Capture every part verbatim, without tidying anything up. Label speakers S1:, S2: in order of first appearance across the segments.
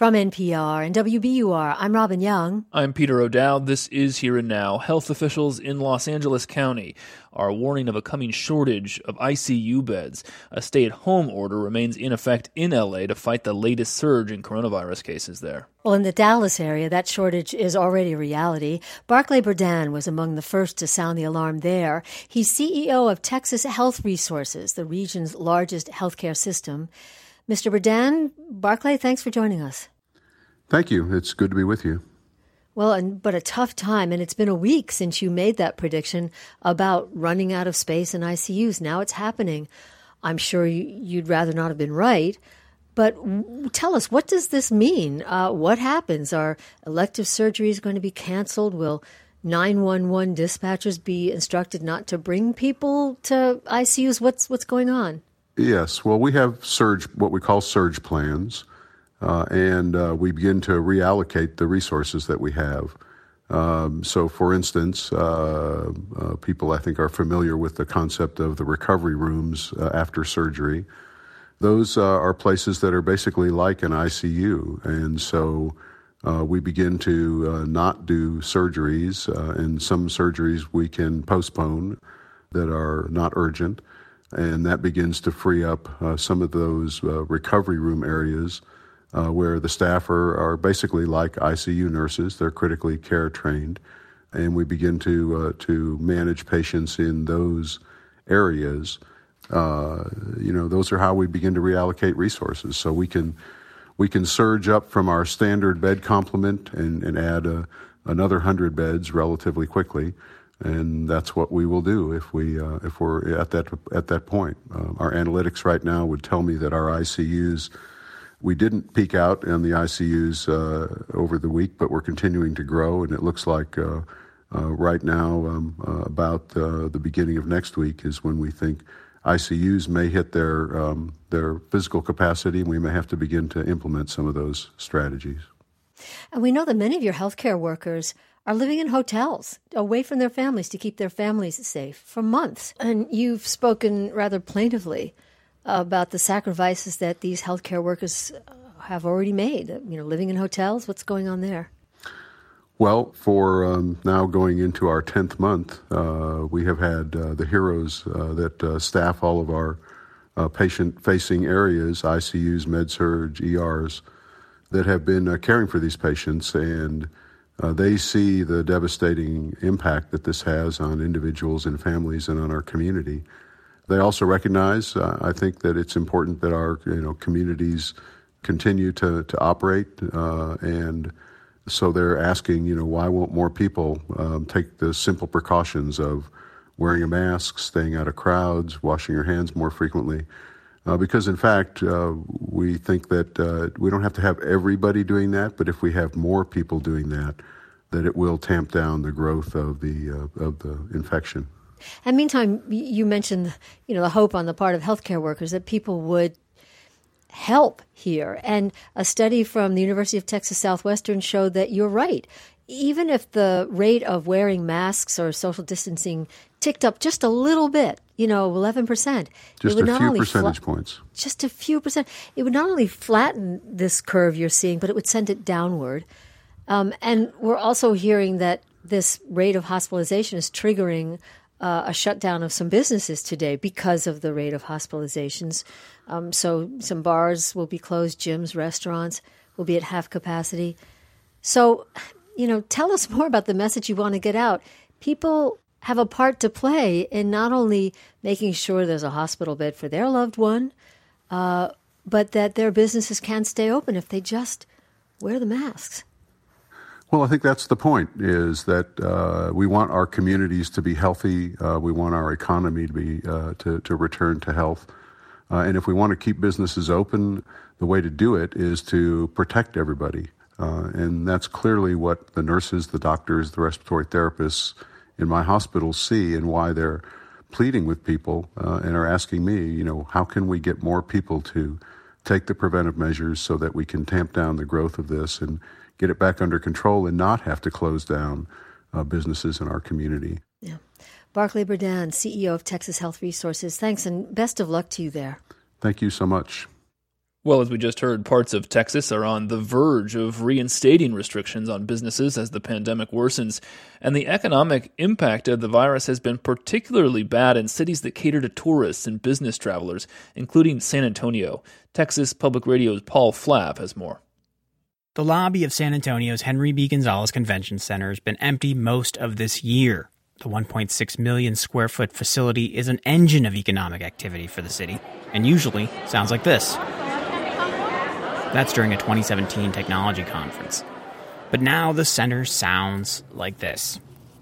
S1: From N P R and W B U R, I'm Robin Young.
S2: I'm Peter O'Dowd. This is Here and Now. Health officials in Los Angeles County are warning of a coming shortage of I C U beds. A stay-at-home order remains in effect in L A to fight the latest surge in coronavirus cases there.
S1: Well, in the Dallas area, that shortage is already a reality. Barclay Burdan was among the first to sound the alarm there. He's C E O of Texas Health Resources, the region's largest healthcare system. Mister Burdan, Barclay, thanks for joining us.
S3: Thank you. It's good to be with you.
S1: Well, and, but a tough time, and it's been a week since you made that prediction about running out of space in I C Us. Now it's happening. I'm sure you, you'd rather not have been right, but w- tell us, what does this mean? Uh, what happens? Are elective surgeries going to be canceled? Will nine one one dispatchers be instructed not to bring people to I C Us? What's what's going on?
S3: Yes. Well, we have surge, what we call surge plans. Uh, and uh, we begin to reallocate the resources that we have. Um, so, for instance, uh, uh, people I think are familiar with the concept of the recovery rooms uh, after surgery. Those uh, are places that are basically like an I C U, and so uh, we begin to uh, not do surgeries, uh, and some surgeries we can postpone that are not urgent, and that begins to free up uh, some of those uh, recovery room areas Uh, where the staff are, are basically like I C U nurses. They're critically care trained, and we begin to uh, to manage patients in those areas. Uh, you know, those are how we begin to reallocate resources. So we can we can surge up from our standard bed complement and, and add a, another hundred beds relatively quickly, and that's what we will do if we uh, if we're at that at that point. Uh, our analytics right now would tell me that our I C Us. We didn't peak out in the I C Us uh, over the week, but we're continuing to grow, and it looks like uh, uh, right now um, uh, about uh, the beginning of next week is when we think I C Us may hit their um, their physical capacity, and we may have to begin to implement some of those strategies.
S1: And we know that many of your healthcare workers are living in hotels, away from their families to keep their families safe for months. And you've spoken rather plaintively about the sacrifices that these healthcare workers have already made, you know, living in hotels. What's going on there?
S3: Well, for um, now going into our tenth month, uh, we have had uh, the heroes uh, that uh, staff all of our uh, patient-facing areas, I C Us, med-surg, E Rs, that have been uh, caring for these patients, and uh, they see the devastating impact that this has on individuals and families and on our community. They also recognize, uh, I think, that it's important that our you know communities continue to to operate, uh, and so they're asking, you know, why won't more people um, take the simple precautions of wearing a mask, staying out of crowds, washing your hands more frequently? Uh, because in fact, uh, we think that uh, we don't have to have everybody doing that, but if we have more people doing that, that it will tamp down the growth of the uh, of the infection.
S1: And meantime, you mentioned, you know, the hope on the part of healthcare workers that people would help here. And a study from the University of Texas Southwestern showed that you're right. Even if the rate of wearing masks or social distancing ticked up just a little bit, you know, eleven percent.
S3: Just a few percentage fla- points.
S1: Just a few percent. It would not only flatten this curve you're seeing, but it would send it downward. Um, and we're also hearing that this rate of hospitalization is triggering Uh, a shutdown of some businesses today because of the rate of hospitalizations. Um, so some bars will be closed, gyms, restaurants will be at half capacity. So, you know, tell us more about the message you want to get out. People have a part to play in not only making sure there's a hospital bed for their loved one, uh, but that their businesses can stay open if they just wear the masks.
S3: Well, I think that's the point, is that uh, we want our communities to be healthy. Uh, we want our economy to be uh, to, to return to health. Uh, and if we want to keep businesses open, the way to do it is to protect everybody. Uh, and that's clearly what the nurses, the doctors, the respiratory therapists in my hospitals see, and why they're pleading with people uh, and are asking me, you know, how can we get more people to take the preventive measures so that we can tamp down the growth of this and get it back under control and not have to close down uh, businesses in our community.
S1: Yeah. Barclay Burdan, C E O of Texas Health Resources, thanks and best of luck to you there.
S3: Thank you so much.
S2: Well, as we just heard, parts of Texas are on the verge of reinstating restrictions on businesses as the pandemic worsens, and the economic impact of the virus has been particularly bad in cities that cater to tourists and business travelers, including San Antonio. Texas Public Radio's Paul Flapp has more.
S4: The lobby of San Antonio's Henry B. Gonzalez Convention Center has been empty most of this year. The one point six million square foot facility is an engine of economic activity for the city, and usually sounds like this. That's during a twenty seventeen technology conference. But now the center sounds like this.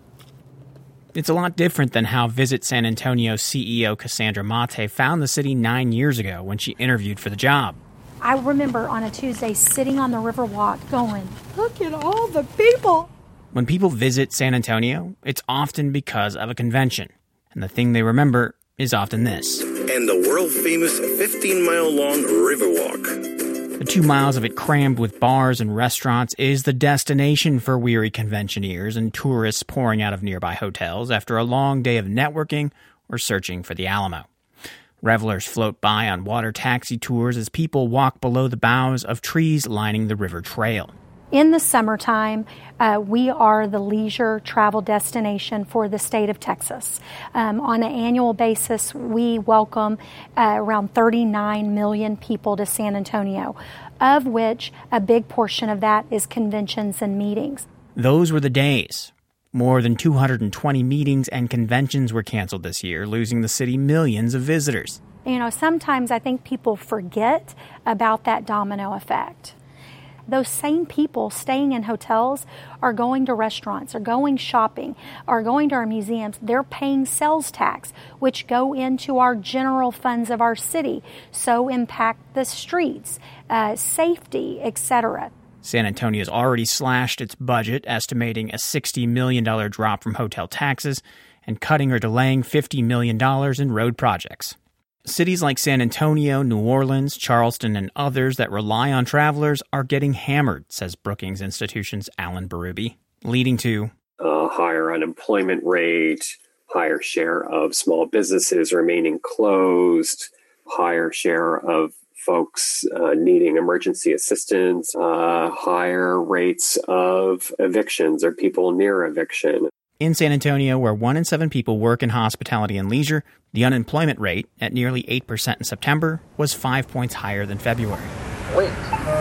S4: It's a lot different than how Visit San Antonio's C E O Cassandra Mate found the city nine years ago when she interviewed for the job.
S5: I remember on a Tuesday sitting on the Riverwalk going, look at all the people.
S4: When people visit San Antonio, it's often because of a convention. And the thing they remember is often this.
S6: And the world-famous fifteen-mile-long Riverwalk.
S4: The two miles of it crammed with bars and restaurants is the destination for weary conventioneers and tourists pouring out of nearby hotels after a long day of networking or searching for the Alamo. Revelers float by on water taxi tours as people walk below the boughs of trees lining the river trail.
S5: In the summertime, uh, we are the leisure travel destination for the state of Texas. Um, on an annual basis, we welcome uh, around thirty-nine million people to San Antonio, of which a big portion of that is conventions and meetings.
S4: Those were the days. More than two hundred twenty meetings and conventions were canceled this year, losing the city millions of visitors.
S5: You know, sometimes I think people forget about that domino effect. Those same people staying in hotels are going to restaurants, are going shopping, are going to our museums. They're paying sales tax, which go into our general funds of our city, so impact the streets, uh, safety, et cetera.
S4: San Antonio's already slashed its budget, estimating a sixty million dollars drop from hotel taxes and cutting or delaying fifty million dollars in road projects. Cities like San Antonio, New Orleans, Charleston, and others that rely on travelers are getting hammered, says Brookings Institution's Alan Berube, leading to
S7: a higher unemployment rate, higher share of small businesses remaining closed, higher share of folks uh, needing emergency assistance, uh, higher rates of evictions or people near eviction.
S4: In San Antonio, where one in seven people work in hospitality and leisure, the unemployment rate, at nearly eight percent in September, was five points higher than February.
S8: Wait.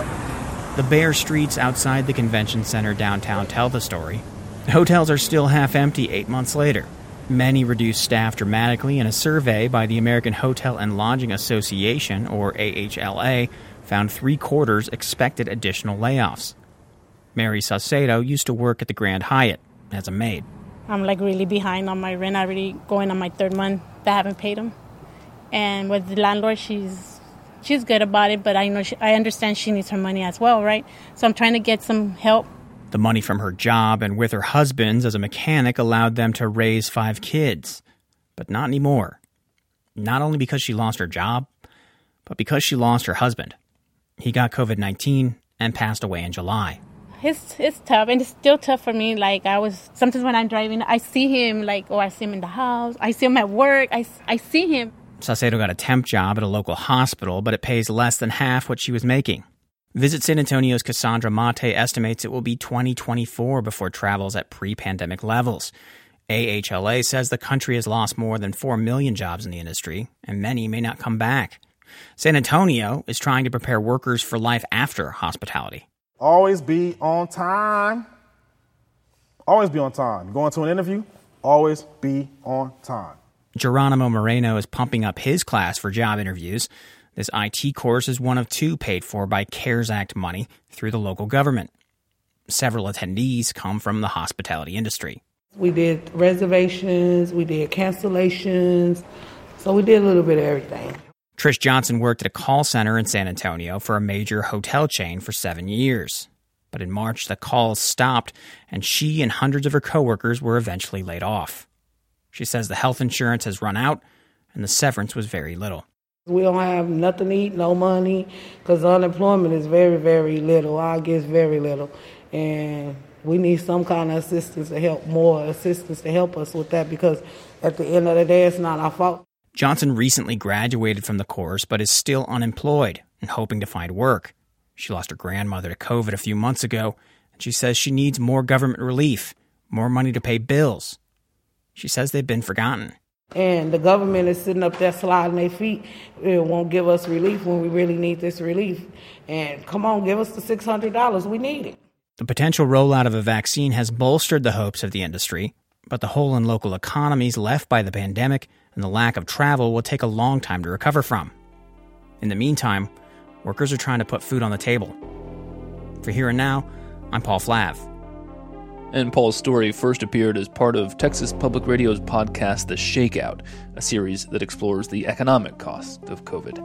S4: The bare streets outside the convention center downtown tell the story. Hotels are still half empty eight months later. Many reduced staff dramatically, and a survey by the American Hotel and Lodging Association, or A H L A, found three-quarters expected additional layoffs. Mary Saucedo used to work at the Grand Hyatt as a maid.
S9: I'm like really behind on my rent. I already going on my third month that I haven't paid them. And with the landlord, she's she's good about it, but I know she, I understand she needs her money as well, right? So I'm trying to get some help.
S4: The money from her job and with her husband's as a mechanic allowed them to raise five kids. But not anymore. Not only because she lost her job, but because she lost her husband. He got covid nineteen and passed away in July.
S9: It's, it's tough, and it's still tough for me. Like, I was, sometimes when I'm driving, I see him, like, oh, I see him in the house. I see him at work. I, I see him.
S4: Saucedo got a temp job at a local hospital, but it pays less than half what she was making. Visit San Antonio's Cassandra Mate estimates it will be twenty twenty-four before travel's at pre-pandemic levels. A H L A says the country has lost more than four million jobs in the industry, and many may not come back. San Antonio is trying to prepare workers for life after hospitality.
S8: Always be on time. Always be on time. Going to an interview, always be on time.
S4: Geronimo Moreno is pumping up his class for job interviews. This I T course is one of two paid for by CARES Act money through the local government. Several attendees come from the hospitality industry.
S10: We did reservations, we did cancellations, so we did a little bit of everything.
S4: Trish Johnson worked at a call center in San Antonio for a major hotel chain for seven years. But in March, the calls stopped, and she and hundreds of her coworkers were eventually laid off. She says the health insurance has run out, and the severance was very little.
S10: We don't have nothing to eat, no money, because unemployment is very, very little. I guess very little. And we need some kind of assistance to help, more assistance to help us with that, because at the end of the day, it's not our fault.
S4: Johnson recently graduated from the course but is still unemployed. and hoping to find work. She lost her grandmother to COVID a few months ago, and she says she needs more government relief, more money to pay bills. She says they've been forgotten.
S10: And the government is sitting up there sliding their feet. It won't give us relief when we really need this relief. And come on, give us the six hundred dollars. We need it.
S4: The potential rollout of a vaccine has bolstered the hopes of the industry, but the hole in local economies left by the pandemic and the lack of travel will take a long time to recover from. In the meantime, workers are trying to put food on the table. For Here and Now, I'm Paul Flav.
S2: And Paul's story first appeared as part of Texas Public Radio's podcast The Shakeout, a series that explores the economic cost of COVID.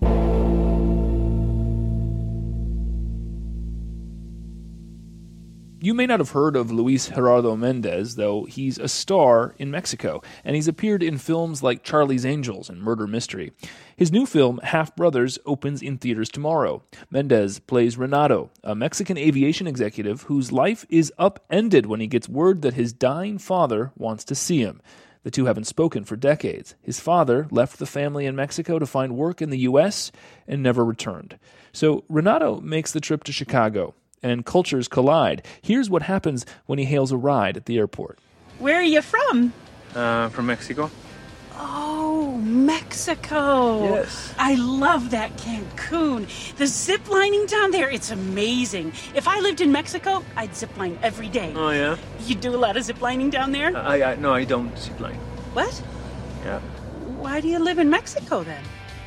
S2: You may not have heard of Luis Gerardo Mendez, though he's a star in Mexico, and he's appeared in films like Charlie's Angels and Murder Mystery. His new film, Half Brothers, opens in theaters tomorrow. Mendez plays Renato, a Mexican aviation executive whose life is upended when he gets word that his dying father wants to see him. The two haven't spoken for decades. His father left the family in Mexico to find work in the U S and never returned. So Renato makes the trip to Chicago, and cultures collide. Here's what happens when he hails a ride at the airport.
S11: Where are you from?
S12: Uh, from Mexico.
S11: Oh, Mexico.
S12: Yes.
S11: I love that Cancun. The zip lining down there, it's amazing. If I lived in Mexico, I'd zip line every day.
S12: Oh, yeah?
S11: You do a lot of zip lining down there?
S12: I, I No, I don't zip line.
S11: What?
S12: Yeah.
S11: Why do you live in Mexico then?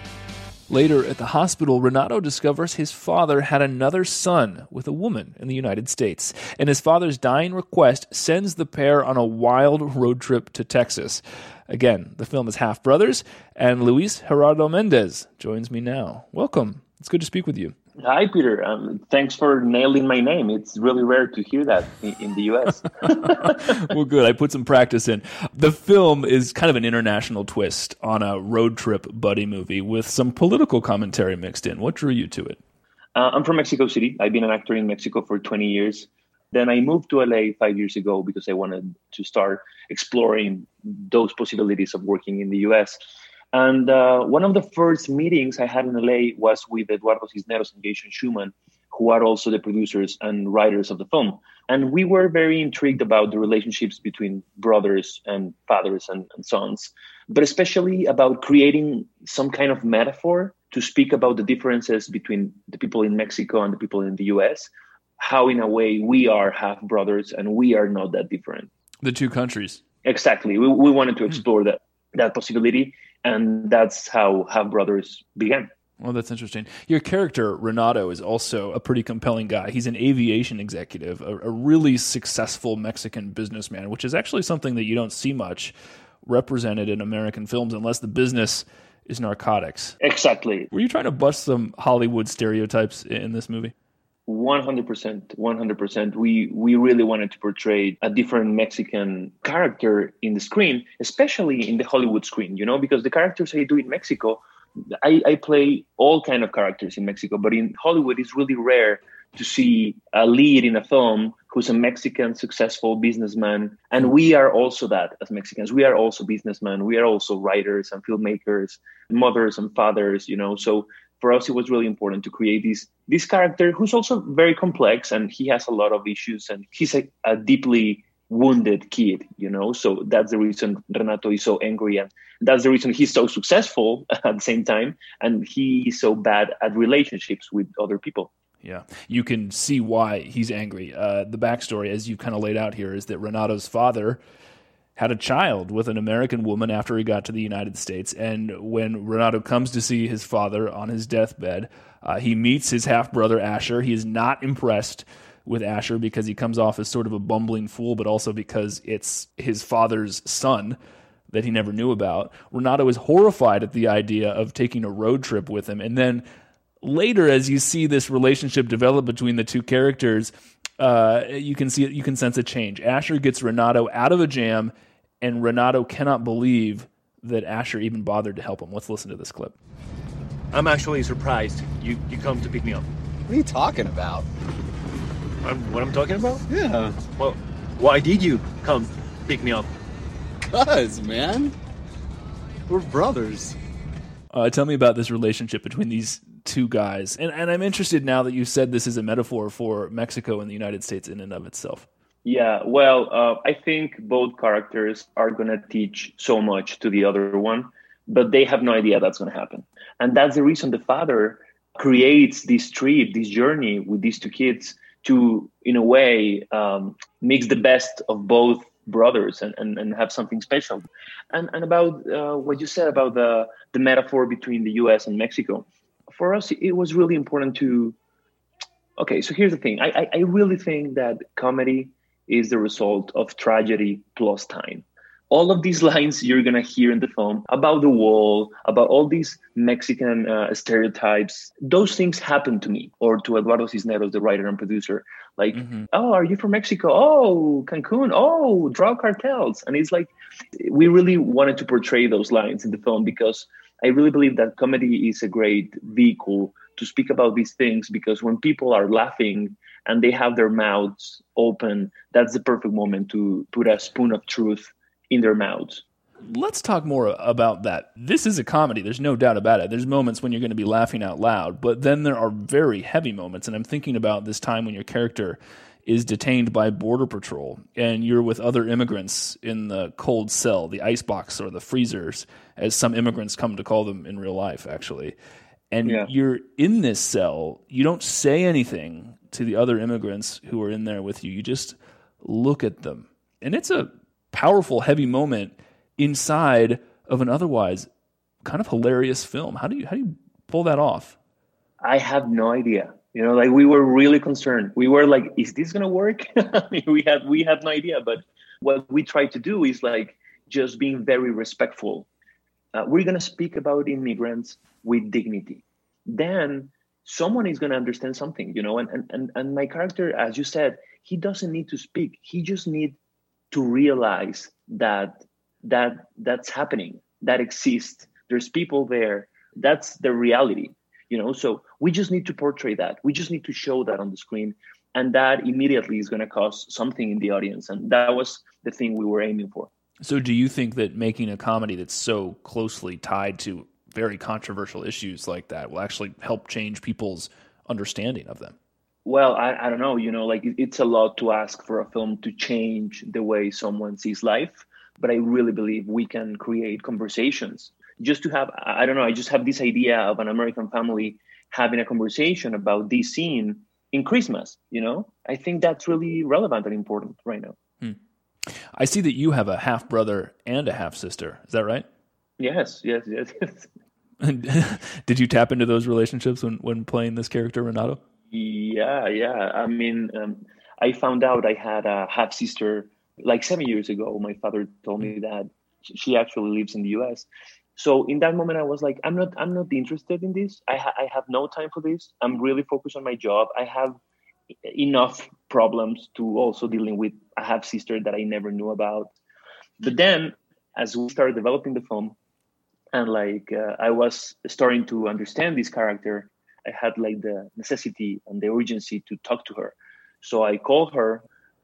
S2: Later at the hospital, Renato discovers his father had another son with a woman in the United States, and his father's dying request sends the pair on a wild road trip to Texas. Again, the film is Half Brothers, and Luis Gerardo Mendez joins me now. Welcome. It's good to speak with you.
S13: Hi, Peter. Um, thanks for nailing my name. It's really rare to hear that in, in the U S
S2: Well, good. I put some practice in. The film is kind of an international twist on a road trip buddy movie with some political commentary mixed in. What drew you to it?
S13: Uh, I'm from Mexico City. I've been an actor in Mexico for twenty years. Then I moved to L A five years ago because I wanted to start exploring those possibilities of working in the U S And uh, one of the first meetings I had in L A was with Eduardo Cisneros and Jason Schumann, who are also the producers and writers of the film. And we were very intrigued about the relationships between brothers and fathers and, and sons, but especially about creating some kind of metaphor to speak about the differences between the people in Mexico and the people in the U S, how in a way we are half brothers and we are not that different.
S2: The two countries.
S13: Exactly. We, we wanted to explore that, that possibility. And that's how Half Brothers began.
S2: Well, that's interesting. Your character, Renato, is also a pretty compelling guy. He's an aviation executive, a, a really successful Mexican businessman, which is actually something that you don't see much represented in American films unless the business is narcotics.
S13: Exactly.
S2: Were you trying to bust some Hollywood stereotypes in this movie?
S13: one hundred percent. one hundred percent. We we really wanted to portray a different Mexican character in the screen, especially in the Hollywood screen, you know, because the characters I do in Mexico, I, I play all kind of characters in Mexico, but in Hollywood, it's really rare to see a lead in a film who's a Mexican successful businessman. And we are also that as Mexicans. We are also businessmen. We are also writers and filmmakers, mothers and fathers, you know, so for us, it was really important to create this this character who's also very complex and he has a lot of issues and he's a, a deeply wounded kid, you know, so that's the reason Renato is so angry and that's the reason he's so successful at the same time and he is so bad at relationships with other people.
S2: Yeah, you can see why he's angry. Uh, the backstory, as you've kind of laid out here, is that Renato's father had a child with an American woman after he got to the United States. And when Renato comes to see his father on his deathbed, uh, he meets his half-brother Asher. He is not impressed with Asher because he comes off as sort of a bumbling fool, but also because it's his father's son that he never knew about. Renato is horrified at the idea of taking a road trip with him. And then later, as you see this relationship develop between the two characters, uh, you can see you can sense a change. Asher gets Renato out of a jam, and Renato cannot believe that Asher even bothered to help him. Let's listen to this clip.
S12: I'm actually surprised you, you come to pick me up.
S14: What are you talking about?
S12: I'm, what I'm talking about?
S14: Yeah.
S12: Well, why did you come pick me up?
S14: Cuz, man. We're brothers.
S2: Uh, tell me about this relationship between these two guys. And, and I'm interested now that you said this is a metaphor for Mexico and the United States in and of itself.
S13: Yeah, well, uh, I think both characters are going to teach so much to the other one, but they have no idea that's going to happen. And that's the reason the father creates this trip, this journey with these two kids to, in a way, um, mix the best of both brothers and, and, and have something special. And, and about uh, what you said about the, the metaphor between the U S and Mexico, for us, it was really important to... Okay, so here's the thing. I, I, I really think that comedy is the result of tragedy plus time. All of these lines you're going to hear in the film about the wall, about all these Mexican uh, stereotypes, those things happen to me or to Eduardo Cisneros, the writer and producer. Like, mm-hmm. oh, are you from Mexico? Oh, Cancun. Oh, drug cartels. And it's like, we really wanted to portray those lines in the film because I really believe that comedy is a great vehicle to speak about these things, because when people are laughing and they have their mouths open, that's the perfect moment to put a spoon of truth in their mouths.
S2: Let's talk more about that. This is a comedy. There's no doubt about it. There's moments when you're going to be laughing out loud, but then there are very heavy moments. And I'm thinking about this time when your character is detained by Border Patrol and you're with other immigrants in the cold cell, the icebox or the freezers, as some immigrants come to call them in real life, actually. And yeah. you're in this cell. You don't say anything to the other immigrants who are in there with you. You just look at them. And it's a powerful, heavy moment inside of an otherwise kind of hilarious film. How do you how do you pull that off?
S13: I have no idea. You know, like we were really concerned. We were like, is this gonna work? I mean, we had we had no idea. But what we tried to do is like just being very respectful. Uh, we're gonna speak about immigrants with dignity. Then someone is gonna understand something, you know. And and and, and my character, as you said, he doesn't need to speak. He just needs to realize that that that's happening, that exists. There's people there. That's the reality, you know. So we just need to portray that. We just need to show that on the screen, and that immediately is going to cause something in the audience. And that was the thing we were aiming for.
S2: So, do you think that making a comedy that's so closely tied to very controversial issues like that will actually help change people's understanding of them?
S13: Well, I, I don't know, you know, like it's a lot to ask for a film to change the way someone sees life. But I really believe we can create conversations just to have, I don't know, I just have this idea of an American family having a conversation about this scene in Christmas, you know? I think that's really relevant and important right now.
S2: Hmm. I see that you have a half brother and a half sister. Is that right?
S13: Yes, yes, yes.
S2: Did you tap into those relationships when, when playing this character, Renato?
S13: Yeah, yeah. I mean, um, I found out I had a half sister like seven years ago. My father told me that she actually lives in the U S. So in that moment, I was like, I'm not, I'm not interested in this. I, ha- I have no time for this. I'm really focused on my job. I have enough problems to also dealing with a half sister that I never knew about. But then as we started developing the film and like, uh, I was starting to understand this character, I had like the necessity and the urgency to talk to her. So I called her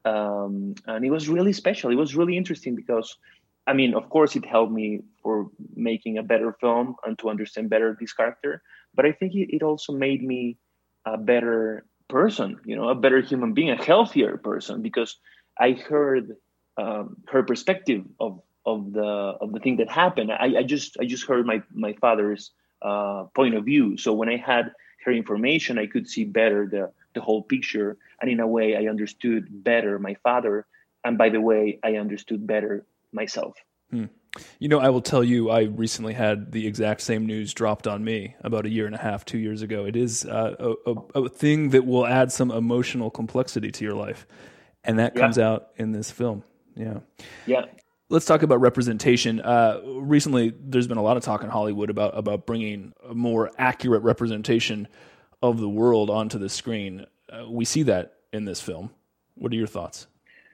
S13: um, and it was really special. It was really interesting because, I mean, of course it helped me for making a better film and to understand better this character. But I think it, it also made me a better person, you know, a better human being, a healthier person, because I heard um, her perspective of, of the, of the thing that happened. I, I just, I just heard my, my father's uh, point of view. So when I had her information, I could see better the, the whole picture. And in a way, I understood better my father. And by the way, I understood better myself.
S2: Hmm. You know, I will tell you, I recently had the exact same news dropped on me about a year and a half, two years ago. It is uh, a, a, a thing that will add some emotional complexity to your life. And that comes yeah. out in this film. Yeah.
S13: Yeah.
S2: Let's talk about representation. Uh, recently, there's been a lot of talk in Hollywood about, about bringing a more accurate representation of the world onto the screen. Uh, we see that in this film. What are your thoughts?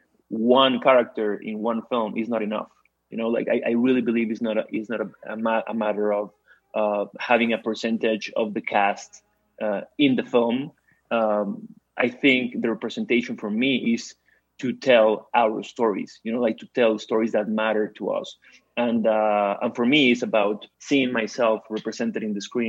S13: One character in one film is not enough. You know, like I, I really believe it's not a, it's not a, a, ma- a matter of uh, having a percentage of the cast uh, in the film. Um, I think the representation for me is to tell our stories, you know, like to tell stories that matter to us. And uh, and for me, it's about seeing myself represented in the screen,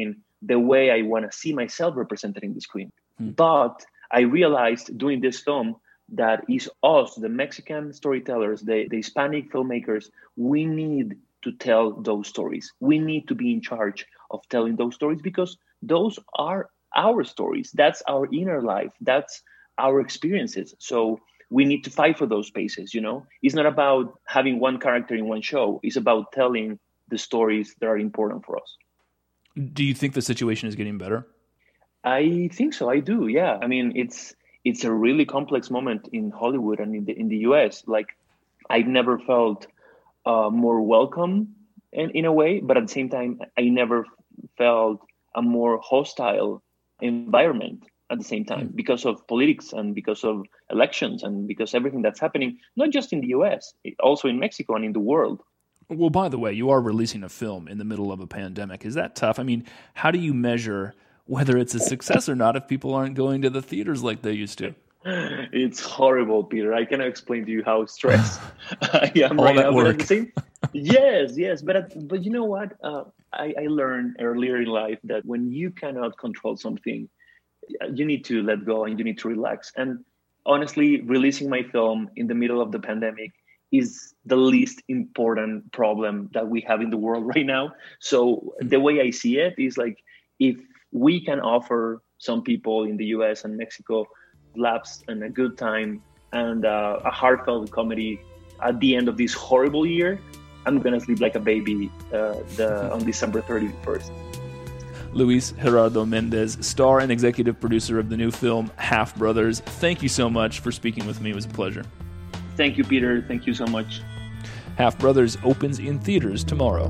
S13: the way I want to see myself represented in the screen. Hmm. But I realized doing this film that is us, the Mexican storytellers, the, the Hispanic filmmakers, we need to tell those stories. We need to be in charge of telling those stories because those are our stories. That's our inner life. That's our experiences. So we need to fight for those spaces, you know? It's not about having one character in one show. It's about telling the stories that are important for us.
S2: Do you think the situation is getting better?
S13: I think so. I do. Yeah. I mean, it's it's a really complex moment in Hollywood and in the in the U S. Like, I've never felt uh, more welcome in, in a way, but at the same time, I never felt a more hostile environment at the same time because of politics and because of elections and because everything that's happening, not just in the U S, also in Mexico and in the world.
S2: Well, by the way, you are releasing a film in the middle of a pandemic. Is that tough? I mean, how do you measure whether it's a success or not if people aren't going to the theaters like they used to?
S13: It's horrible, Peter. I cannot explain to you how stressed I am
S2: All
S13: right
S2: that
S13: now.
S2: Work.
S13: But at the same, yes, yes. But but you know what? Uh, I, I learned earlier in life that when you cannot control something, you need to let go and you need to relax. And honestly, releasing my film in the middle of the pandemic is the least important problem that we have in the world right now. So the way I see it is like, if we can offer some people in the U S and Mexico laughs and a good time and uh, a heartfelt comedy at the end of this horrible year, I'm going to sleep like a baby uh, the, on December thirty-first.
S2: Luis Gerardo Mendez, star and executive producer of the new film Half Brothers. Thank you so much for speaking with me. It was a pleasure.
S13: Thank you, Peter. Thank you so much.
S2: Half Brothers opens in theaters tomorrow.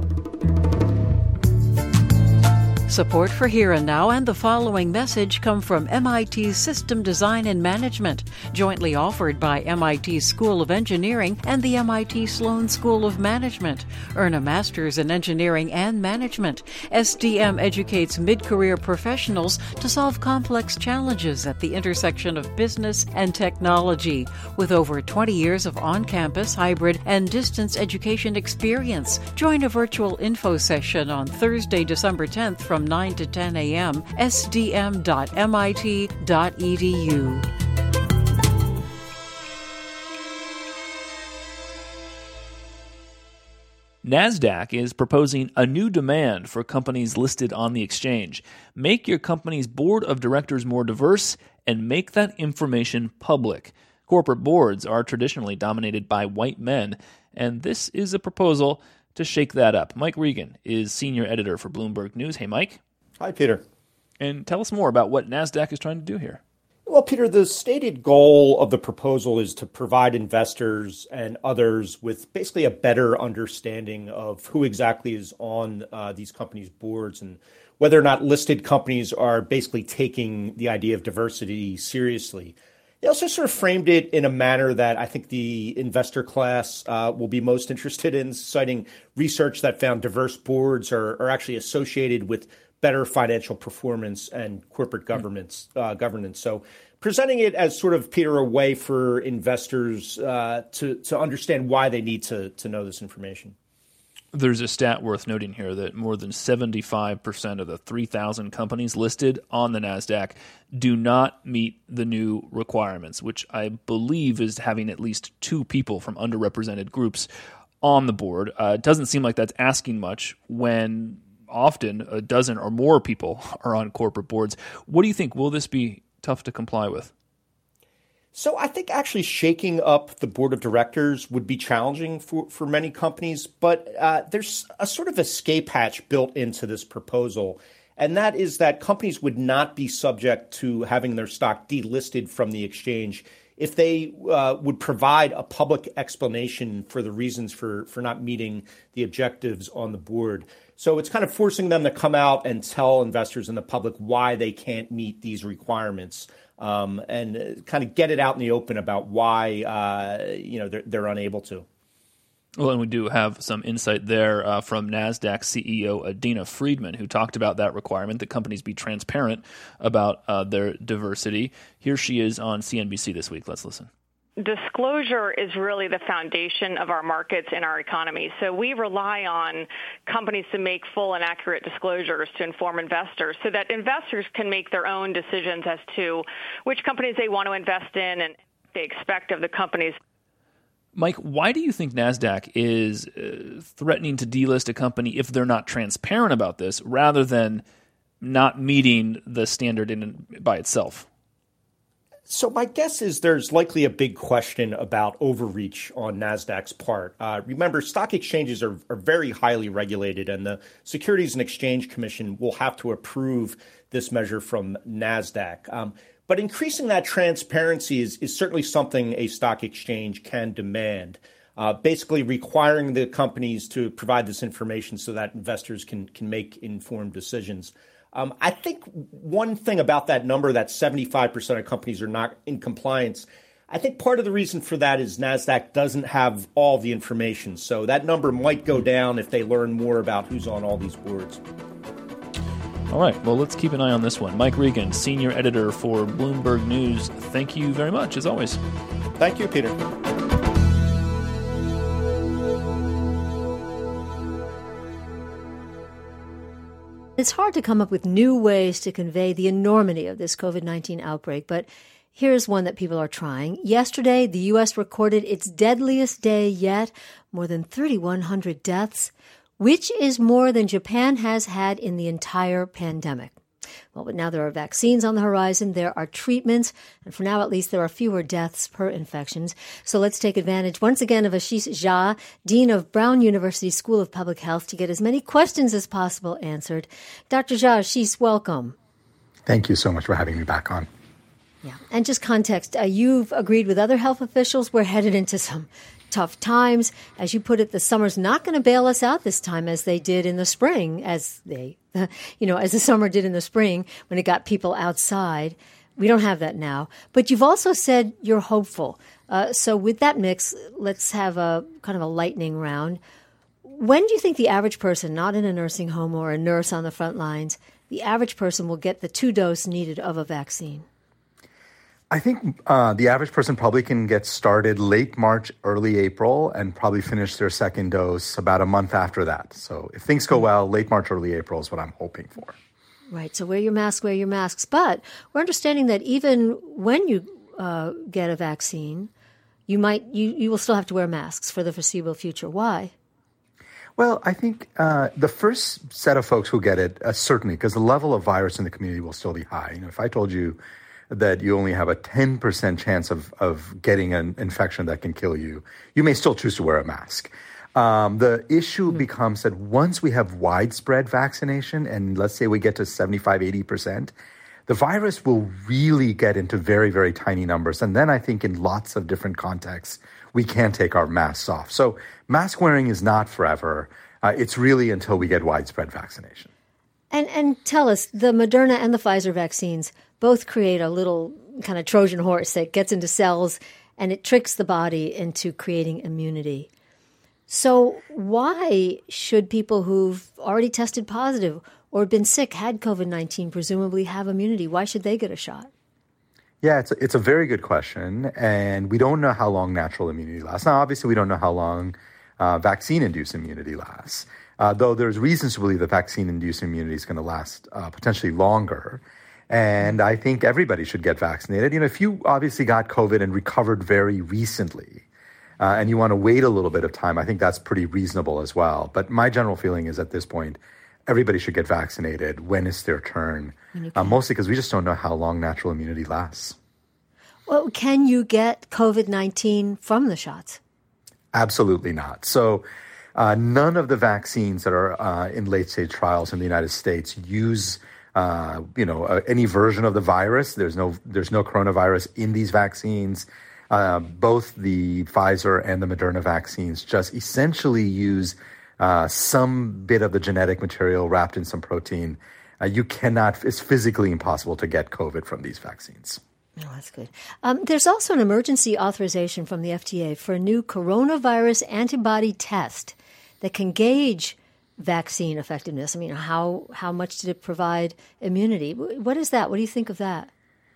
S15: Support for Here and Now and the following message come from M I T's System Design and Management, jointly offered by M I T School of Engineering and the M I T Sloan School of Management. Earn a master's in engineering and management. S D M educates mid-career professionals to solve complex challenges at the intersection of business and technology. With over twenty years of on-campus, hybrid, and distance education experience, join a virtual info session on Thursday, December tenth from nine to ten a.m. S D M dot M I T dot E D U.
S2: NASDAQ is proposing a new demand for companies listed on the exchange. Make your company's board of directors more diverse and make that information public. Corporate boards are traditionally dominated by white men, and this is a proposal to shake that up. Mike Regan is senior editor for Bloomberg News. Hey, Mike.
S16: Hi, Peter.
S2: And tell us more about what NASDAQ is trying to do here.
S16: Well, Peter, the stated goal of the proposal is to provide investors and others with basically a better understanding of who exactly is on uh, these companies' boards and whether or not listed companies are basically taking the idea of diversity seriously. They also sort of framed it in a manner that I think the investor class uh, will be most interested in, citing research that found diverse boards are, are actually associated with better financial performance and corporate governance. Uh, governance. So presenting it as sort of, Peter, a way for investors uh, to, to understand why they need to, to know this information.
S2: There's a stat worth noting here that more than seventy-five percent of the three thousand companies listed on the NASDAQ do not meet the new requirements, which I believe is having at least two people from underrepresented groups on the board. Uh, it doesn't seem like that's asking much when often a dozen or more people are on corporate boards. What do you think? Will this be tough to comply with?
S16: So I think actually shaking up the board of directors would be challenging for, for many companies, but uh, there's a sort of escape hatch built into this proposal, and that is that companies would not be subject to having their stock delisted from the exchange if they uh, would provide a public explanation for the reasons for, for not meeting the objectives on the board. So it's kind of forcing them to come out and tell investors and the public why they can't meet these requirements. Um, and kind of get it out in the open about why uh, you know they're, they're unable to.
S2: Well, and we do have some insight there uh, from NASDAQ C E O Adena Friedman, who talked about that requirement that companies be transparent about uh, their diversity. Here she is on C N B C this week. Let's listen.
S17: disclosure is really the foundation of our markets and our economy. So we rely on companies to make full and accurate disclosures to inform investors so that investors can make their own decisions as to which companies they want to invest in and what they expect of the companies.
S2: Mike, why do you think NASDAQ is uh, threatening to delist a company if they're not transparent about this rather than not meeting the standard in by itself?
S16: So my guess is there's likely a big question about overreach on NASDAQ's part. Uh, remember, stock exchanges are, are very highly regulated, and the Securities and Exchange Commission will have to approve this measure from NASDAQ. Um, but increasing that transparency is, is certainly something a stock exchange can demand, uh, basically requiring the companies to provide this information so that investors can, can make informed decisions. Um, I think one thing about that number, that seventy-five percent of companies are not in compliance, I think part of the reason for that is NASDAQ doesn't have all the information. So that number might go down if they learn more about who's on all these boards.
S2: All right. Well, let's keep an eye on this one. Mike Regan, senior editor for Bloomberg News. Thank you very much, as always.
S16: Thank you, Peter.
S1: It's hard to come up with new ways to convey the enormity of this COVID nineteen outbreak, but here's one that people are trying. Yesterday, the U S recorded its deadliest day yet, more than thirty-one hundred deaths, which is more than Japan has had in the entire pandemic. Well, but now there are vaccines on the horizon, there are treatments, and for now at least there are fewer deaths per infections. So let's take advantage once again of Ashish Jha, Dean of Brown University School of Public Health, to get as many questions as possible answered. Doctor Jha, Ashish, welcome.
S18: Thank you so much for having me back on.
S1: Yeah, and just context, uh, you've agreed with other health officials. We're headed into some tough times. As you put it, the summer's not going to bail us out this time as they did in the spring, as they, you know, as the summer did in the spring when it got people outside. We don't have that now. But you've also said you're hopeful. Uh, so with that mix, let's have a kind of a lightning round. When do you think the average person, not in a nursing home or a nurse on the front lines, the average person will get the two dose needed of a vaccine?
S18: I think uh, the average person probably can get started late March, early April, and probably finish their second dose about a month after that. So if things go well, late March, early April is what I'm hoping for.
S1: Right. So wear your mask, wear your masks. But we're understanding that even when you uh, get a vaccine, you might you, you will still have to wear masks for the foreseeable future. Why?
S18: Well, I think uh, the first set of folks who get it, uh, certainly, because the level of virus in the community will still be high. You know, if I told you that you only have a ten percent chance of, of getting an infection that can kill you, you may still choose to wear a mask. Um, the issue mm-hmm. becomes that once we have widespread vaccination, and let's say we get to seventy-five, eighty percent, the virus will really get into very, very tiny numbers. And then I think in lots of different contexts, we can take our masks off. So mask wearing is not forever. Uh, it's really until we get widespread vaccination.
S1: And and tell us, the Moderna and the Pfizer vaccines both create a little kind of Trojan horse that gets into cells and it tricks the body into creating immunity. So why should people who've already tested positive or been sick, had COVID nineteen, presumably have immunity? Why should they get a shot?
S18: Yeah, it's a, it's a very good question, and we don't know how long natural immunity lasts. Now, obviously, we don't know how long uh, vaccine-induced immunity lasts, uh, though there's reasons to believe that vaccine-induced immunity is going to last uh, potentially longer. And I think everybody should get vaccinated. You know, if you obviously got COVID and recovered very recently, uh, and you want to wait a little bit of time, I think that's pretty reasonable as well. But my general feeling is at this point, everybody should get vaccinated when it's their turn, uh, mostly because we just don't know how long natural immunity lasts.
S1: Well, can you get COVID nineteen from the shots?
S18: Absolutely not. So uh, none of the vaccines that are uh, in late-stage trials in the United States use uh, you know, uh, any version of the virus. There's no, there's no coronavirus in these vaccines. Uh, both the Pfizer and the Moderna vaccines just essentially use Uh, some bit of the genetic material wrapped in some protein. Uh, you cannot, it's physically impossible to get COVID from these vaccines.
S1: Oh, that's good. Um, there's also an emergency authorization from the F D A for a new coronavirus antibody test that can gauge vaccine effectiveness. I mean, how, how much did it provide immunity? What is that? What do you think of that?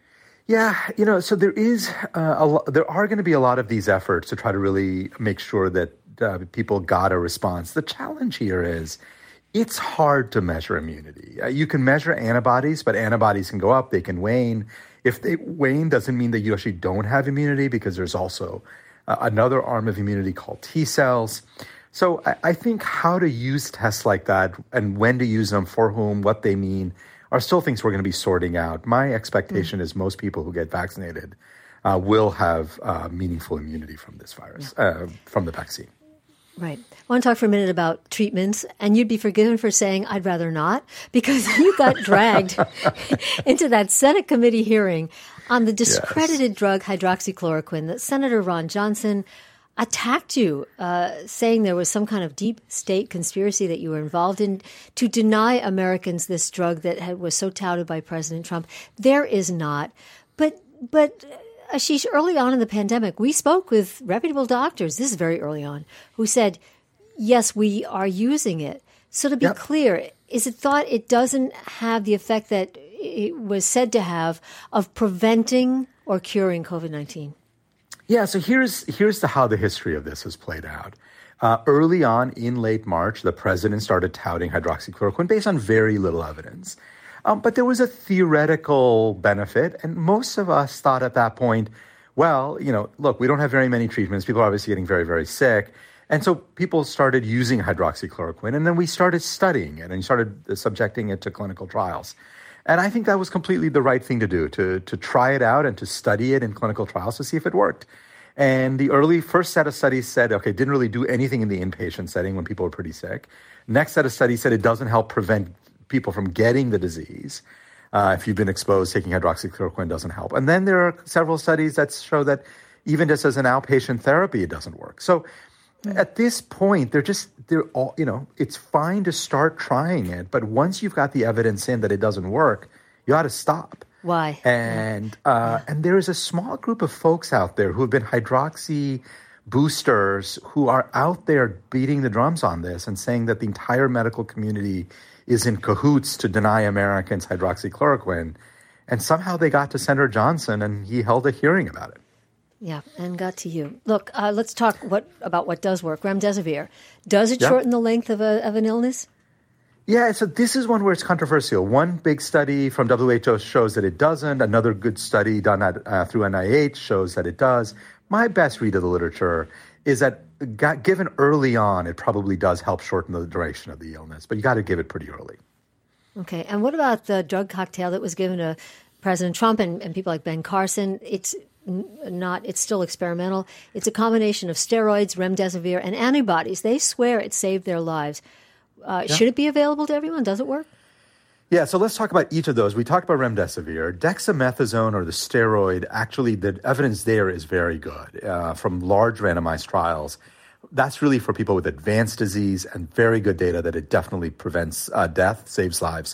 S18: Yeah, you know, so there is uh, a lo- there are going to be a lot of these efforts to try to really make sure that uh, people got a response. The challenge here is it's hard to measure immunity. Uh, you can measure antibodies, but antibodies can go up, they can wane. If they wane, doesn't mean that you actually don't have immunity, because there's also uh, another arm of immunity called T cells. So I, I think how to use tests like that and when to use them, for whom, what they mean, are still things we're going to be sorting out. My expectation mm. is most people who get vaccinated uh, will have uh, meaningful immunity from this virus, yeah. uh, from the vaccine.
S1: Right. I want to talk for a minute about treatments, and you'd be forgiven for saying, I'd rather not, because you got dragged into that Senate committee hearing on the discredited yes. drug hydroxychloroquine that Senator Ron Johnson attacked you, uh, saying there was some kind of deep state conspiracy that you were involved in to deny Americans this drug that had, was so touted by President Trump. There is not. But, but Ashish, early on in the pandemic, we spoke with reputable doctors, this is very early on, who said, yes, we are using it. So to be yep. clear, is it thought it doesn't have the effect that it was said to have of preventing or curing COVID nineteen?
S18: Yeah, so here's here's the, how the history of this has played out. Uh, early on in late March, the president started touting hydroxychloroquine based on very little evidence. Um, but there was a theoretical benefit, and most of us thought at that point, well, you know, look, we don't have very many treatments. People are obviously getting very, very sick. And so people started using hydroxychloroquine, and then we started studying it and started subjecting it to clinical trials. And I think that was completely the right thing to do, to to try it out and to study it in clinical trials to see if it worked. And the early first set of studies said, okay, it didn't really do anything in the inpatient setting when people were pretty sick. Next set of studies said it doesn't help prevent people from getting the disease. Uh, if you've been exposed, taking hydroxychloroquine doesn't help. And then there are several studies that show that even just as an outpatient therapy, it doesn't work. So at this point, they're just, they're all, you know, it's fine to start trying it. But once you've got the evidence in that it doesn't work, you ought to stop.
S1: Why?
S18: And, uh, and there is a small group of folks out there who have been hydroxy boosters who are out there beating the drums on this and saying that the entire medical community is in cahoots to deny Americans hydroxychloroquine. And somehow they got to Senator Johnson and he held a hearing about it.
S1: Yeah, and got to you. Look, uh, let's talk what about what does work. Remdesivir. Does it
S18: yeah.
S1: shorten the length of a of an illness?
S18: Yeah, so this is one where it's controversial. One big study from W H O shows that it doesn't. Another good study done at, uh, through N I H shows that it does. My best read of the literature is that got, given early on, it probably does help shorten the duration of the illness, but you got to give it pretty early.
S1: Okay, and what about the drug cocktail that was given to President Trump and, and people like Ben Carson? It's not, it's still experimental. It's a combination of steroids, remdesivir, and antibodies. They swear it saved their lives. Uh, yeah. Should it be available to everyone? Does it work?
S18: Yeah, so let's talk about each of those. We talked about remdesivir. Dexamethasone, or the steroid, actually the evidence there is very good uh, from large randomized trials. That's really for people with advanced disease and very good data that it definitely prevents uh, death, saves lives.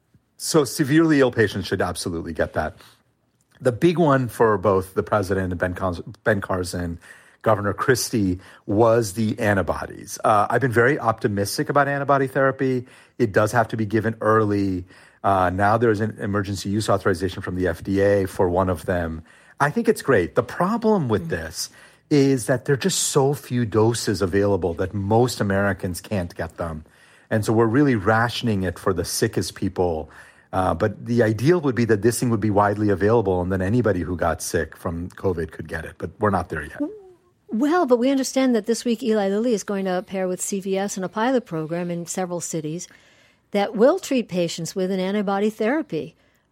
S18: So severely ill patients should absolutely get that. The big one for both the president and Ben, Cons- Ben Carson, Governor Christie, was the antibodies. Uh, I've been very optimistic about antibody therapy. It does have to be given early. Uh, now there's an emergency use authorization from the F D A for one of them. I think it's great. The problem with this is that there are just so few doses available that most Americans can't get them. And so we're really rationing it for the sickest people. Uh, but the ideal would be that this thing would be widely available and then anybody who got sick from COVID could get it. But we're not there yet.
S1: Well, but we understand that this week Eli Lilly is going to pair with C V S in a pilot program in several cities that will treat patients with an antibody therapy.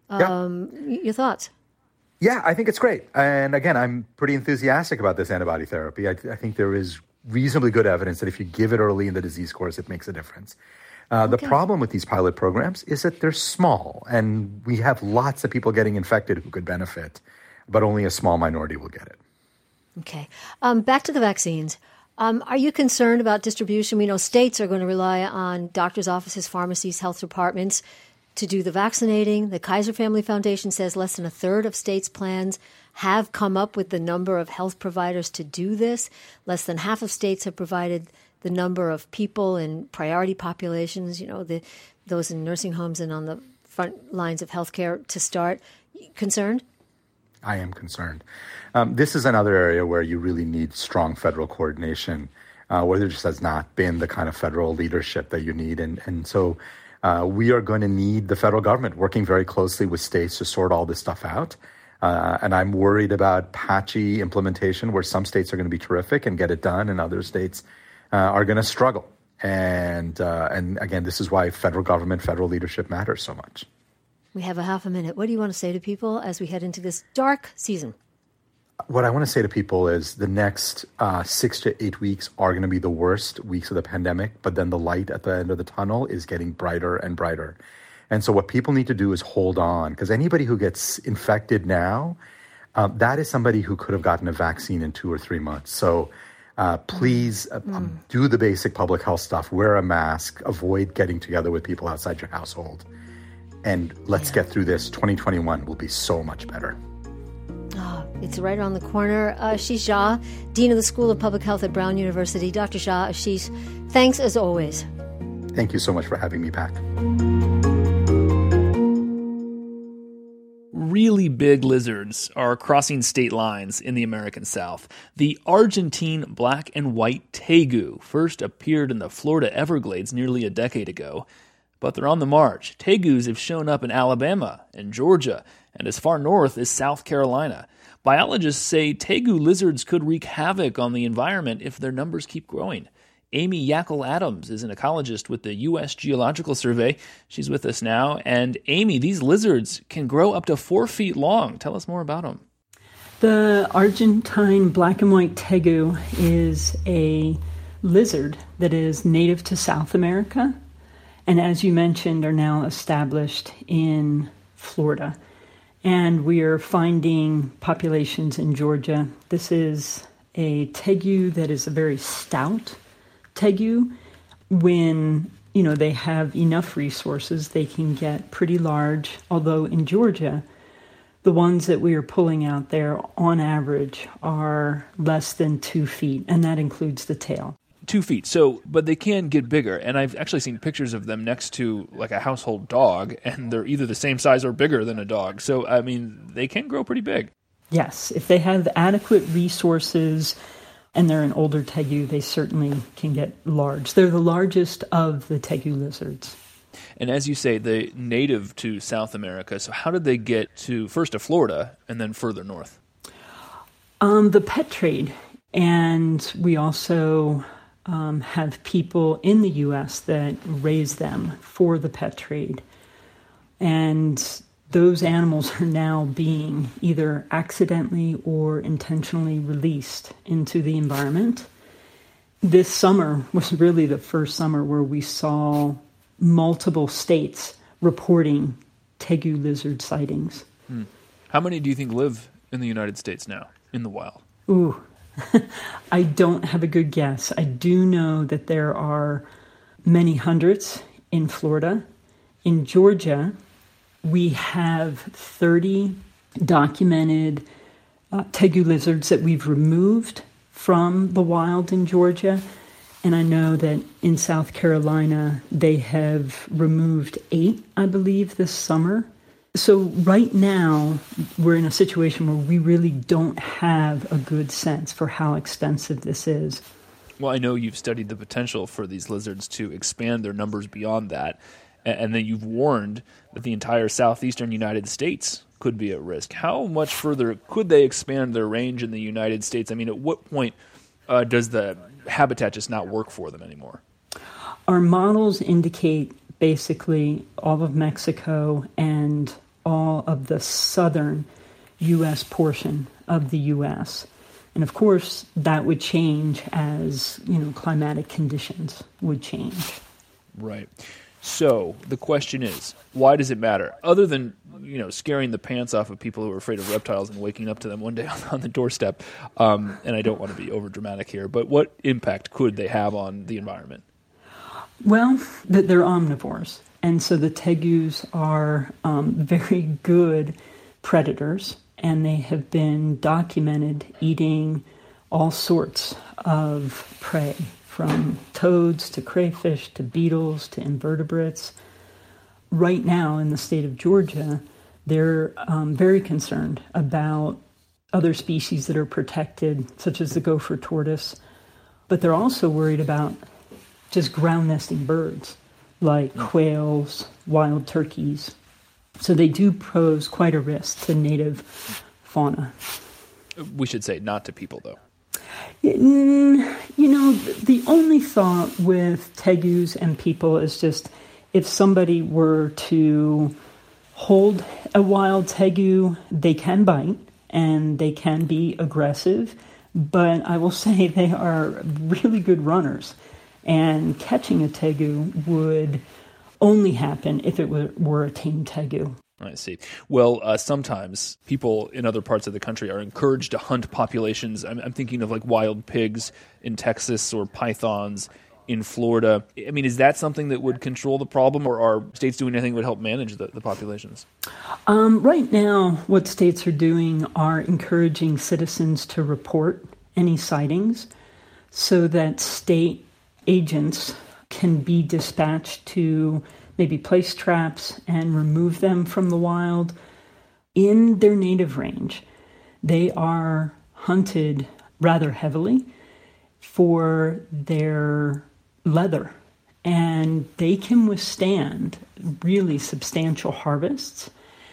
S1: Um, yeah. Your thoughts?
S18: Yeah, I think it's great. And again, I'm pretty enthusiastic about this antibody therapy. I, I think there is reasonably good evidence that if you give it early in the disease course, it makes a difference. Uh, the okay. problem with these pilot programs is that they're small, and we have lots of people getting infected who could benefit, but only a small minority will get it.
S1: Okay. Um, back to the vaccines. Um, are you concerned about distribution? We know states are going to rely on doctors' offices, pharmacies, health departments to do the vaccinating. The Kaiser Family Foundation says less than a third of states' plans have come up with the number of health providers to do this. Less than half of states have provided the number of people in priority populations, you know, the those in nursing homes and on the front lines of healthcare to start. Concerned?
S18: I am concerned. Um, this is another area where you really need strong federal coordination, uh, where there just has not been the kind of federal leadership that you need. And, and so uh, we are going to need the federal government working very closely with states to sort all this stuff out. Uh, and I'm worried about patchy implementation where some states are going to be terrific and get it done and other states uh, are going to struggle. And uh, and again, this is why federal government, federal leadership matters so much.
S1: We have a half a minute. What do you want to say to people as we head into this dark season?
S18: What I want to say to people is the next uh, six to eight weeks are going to be the worst weeks of the pandemic, but then the light at the end of the tunnel is getting brighter and brighter. And so what people need to do is hold on, because anybody who gets infected now, uh, that is somebody who could have gotten a vaccine in two or three months. So uh, please uh, mm. um, do the basic public health stuff. Wear a mask. Avoid getting together with people outside your household. And let's yeah. get through this. twenty twenty-one will be so much better.
S1: Oh, it's right around the corner. Uh, Ashish Jha, Dean of the School of Public Health at Brown University. Doctor Jha, Ashish, thanks as always.
S18: Thank you so much for having me back.
S2: Really big lizards are crossing state lines in the American South. The Argentine black and white tegu first appeared in the Florida Everglades nearly a decade ago, but they're on the march. Tegus have shown up in Alabama and Georgia and as far north as South Carolina. Biologists say tegu lizards could wreak havoc on the environment if their numbers keep growing. Amy Yackel-Adams is an ecologist with the U S Geological Survey. She's with us now. And Amy, these lizards can grow up to four feet long. Tell us more about them.
S19: The Argentine black and white tegu is a lizard that is native to South America, and as you mentioned, are now established in Florida. And we are finding populations in Georgia. This is a tegu that is a very stout tegu. When, you know, they have enough resources, they can get pretty large. Although in Georgia, the ones that we are pulling out there on average are less than two feet, and that includes the tail.
S2: Two feet. So, but they can get bigger. And I've actually seen pictures of them next to like a household dog, and they're either the same size or bigger than a dog. So, I mean, they can grow pretty big.
S19: Yes. If they have adequate resources and they're an older tegu, they certainly can get large. They're the largest of the tegu lizards.
S2: And as you say, they're native to South America. So how did they get to first to Florida and then further north?
S19: Um, the pet trade. And we also um, have people in the U S that raise them for the pet trade. And those animals are now being either accidentally or intentionally released into the environment. This summer was really the first summer where we saw multiple states reporting tegu lizard sightings.
S2: Hmm. How many do you think live in the United States now, in the wild?
S19: Ooh, I don't have a good guess. I do know that there are many hundreds in Florida. In Georgia, we have thirty documented uh, tegu lizards that we've removed from the wild in Georgia. And I know that in South Carolina, they have removed eight, I believe, this summer. So right now, we're in a situation where we really don't have a good sense for how extensive this is.
S2: Well, I know you've studied the potential for these lizards to expand their numbers beyond that. And then you've warned that the entire southeastern United States could be at risk. How much further could they expand their range in the United States? I mean, at what point uh, does the habitat just not work for them anymore?
S19: Our models indicate basically all of Mexico and all of the southern U S portion of the U S. And of course, that would change as, you know, climatic conditions would change.
S2: Right. So the question is, why does it matter? Other than, you know, scaring the pants off of people who are afraid of reptiles and waking up to them one day on, on the doorstep, um, and I don't want to be over dramatic here, but what impact could they have on the environment?
S19: Well, they're omnivores, and so the tegus are um, very good predators, and they have been documented eating all sorts of prey, from toads to crayfish to beetles to invertebrates. Right now in the state of Georgia, They're um, very concerned about other species that are protected, such as the gopher tortoise, but they're also worried about just ground nesting birds like quails, wild turkeys. So they do pose quite a risk to native fauna.
S2: We should say not to people, though.
S19: You know, the only thought with tegus and people is just if somebody were to hold a wild tegu, they can bite and they can be aggressive, but I will say they are really good runners. And catching a tegu would only happen if it were, were a tame tegu.
S2: I see. Well, uh, sometimes people in other parts of the country are encouraged to hunt populations. I'm, I'm thinking of like wild pigs in Texas or pythons in Florida. I mean, is that something that would control the problem, or are states doing anything that would help manage the, the populations?
S19: Um, right now, what states are doing are encouraging citizens to report any sightings so that state agents can be dispatched to maybe place traps and remove them from the wild. In their native range, they are hunted rather heavily for their leather, and they can withstand really substantial harvests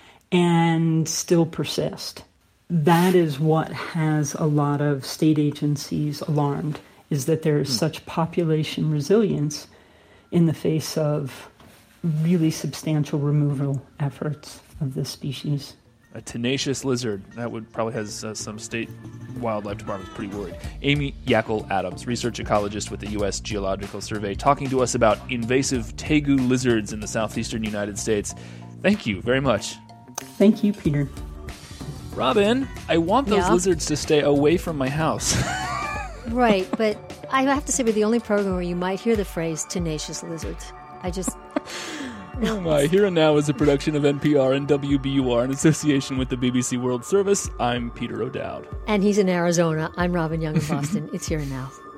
S19: and still persist. That is what has a lot of state agencies alarmed, is that there is mm. such population resilience in the face of really substantial removal efforts of this species.
S2: A tenacious lizard. That would probably has uh, some state wildlife departments pretty worried. Amy Yackel-Adams, research ecologist with the U S Geological Survey, talking to us about invasive tegu lizards in the southeastern United States. Thank you very much.
S19: Thank you, Peter.
S2: Robin, I want those
S1: yeah.
S2: lizards to stay away from my house.
S1: Right, but I have to say we're the only program where you might hear the phrase tenacious lizards. I just...
S2: Oh my. Here and Now is a production of N P R and W B U R in association with the B B C World Service. I'm Peter O'Dowd.
S1: And he's in Arizona. I'm Robin Young in Boston. It's Here and Now.